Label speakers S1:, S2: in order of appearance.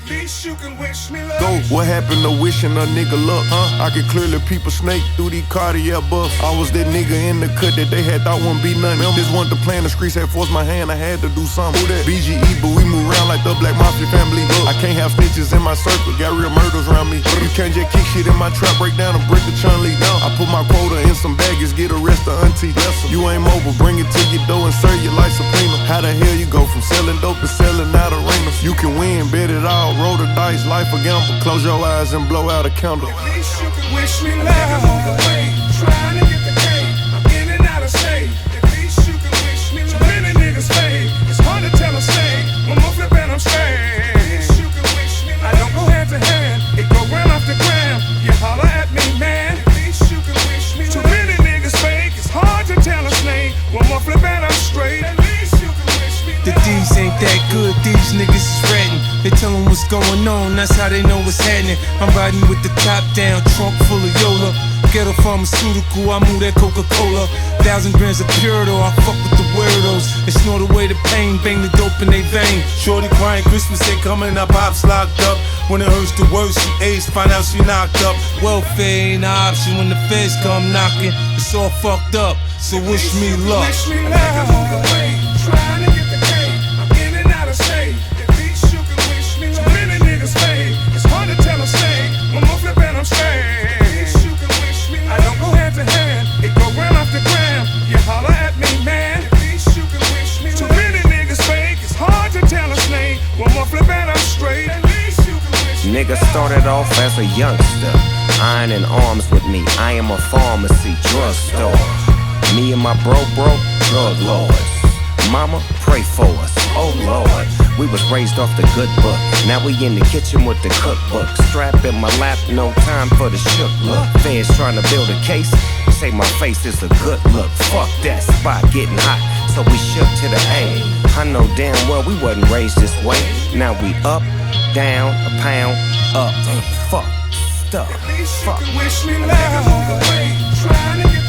S1: At least you can wish me luck.
S2: Go, what happened to wishing a nigga luck? I could clearly peep a snake through these cardiac buffs. I was that nigga in the cut that they had thought wouldn't be nothing. This wasn't the plan, the streets had forced my hand, I had to do something. Who that? BGE, but we move around like the Black Mafia family. I can't have snitches in my circle, got real murders around me. You can't just kick shit in my trap, break down and break the Chun-Li. I put my quota in some baggage, get arrested, auntie. You ain't mobile, bring it to your door and serve your life subpoena. How the hell you go from selling dope to selling out arenas? You can win, bet it all, roll the dice, life a gamble. Close your eyes and blow out a candle.
S1: At least you can wish me luck. Niggas on the way, trying to get the cake. I'm in and out of state. At least you can wish me luck. Too many niggas fade. It's hard to tell a snake. One more flip and I'm straight. At least you can wish me luck. I don't go hand to hand. It go gram off the gram. You holler at me, man. At least you can wish me luck. Too many niggas fake. It's hard to tell a snake. One more flip and I'm straight. At least you can wish me luck.
S3: The D's ain't that good, these niggas is ratting. They tell them what's going on, that's how they know what's happening. I'm riding with the top down, trunk full of Yola. Ghetto pharmaceutical, I move that Coca-Cola. 1,000 grams of Purito, I fuck with the weirdos. They snort away the pain, bang the dope in they vein. Shorty crying, Christmas ain't coming, our pops locked up. When it hurts the worst, she aged, find out she knocked up. Welfare ain't an option when the feds come knocking. It's all fucked up, so wish me luck.
S1: Wish me luck. Niggas on the way, trying to get the cake. I'm in and out of state. At least you can wish me luck. Too many niggas fade. It's hard to tell a snake. One more flip and I'm straight. At least you can wish me luck. I don't go hand to hand. It go gram off the gram. You holler at me, man. At least you can wish me luck. Too many niggas fake. It's hard to tell a snake. One more flip and I'm straight. At least you can wish me luck.
S4: Nigga started off as a youngster, iron in arms with me. I am a pharmacy, drugstore. Me and my bro, drug lords. Mama, pray for us, oh Lord. We was raised off the good book. Now we in the kitchen with the cookbook. Strap in my lap, no time for the shook look. Feds trying to build a case, say my face is a good look. Fuck that spot getting hot, so we shook to the A. I know damn well we wasn't raised this way. Now we up, down, a pound, up. Fuck, stuff,
S1: At least you
S4: fuck.
S1: can wish me luck. Niggas on the way, trying to get